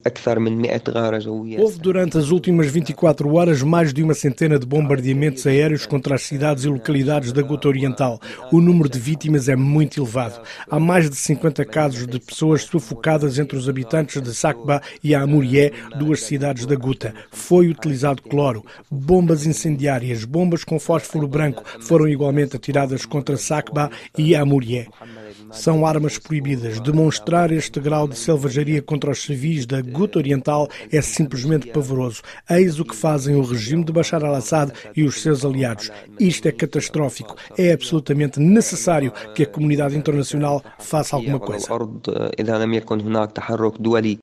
Houve durante as últimas 24 horas mais de uma centena de bombardeamentos aéreos contra as cidades e localidades da Ghouta Oriental. O número de vítimas é muito elevado. Há mais de 50 casos de pessoas sufocadas entre os habitantes de Sakba e Amurié, duas cidades da Ghouta. Foi utilizado cloro. Bombas incendiárias, bombas com fósforo branco foram igualmente atiradas contra Sakba e Amurié. São armas proibidas. Demonstrar este grau de selvageria contra os civis da Ghouta Oriental é simplesmente pavoroso. Eis o que fazem o regime de Bashar al-Assad e os seus aliados. Isto é catastrófico. É absolutamente necessário que a comunidade internacional faça alguma coisa.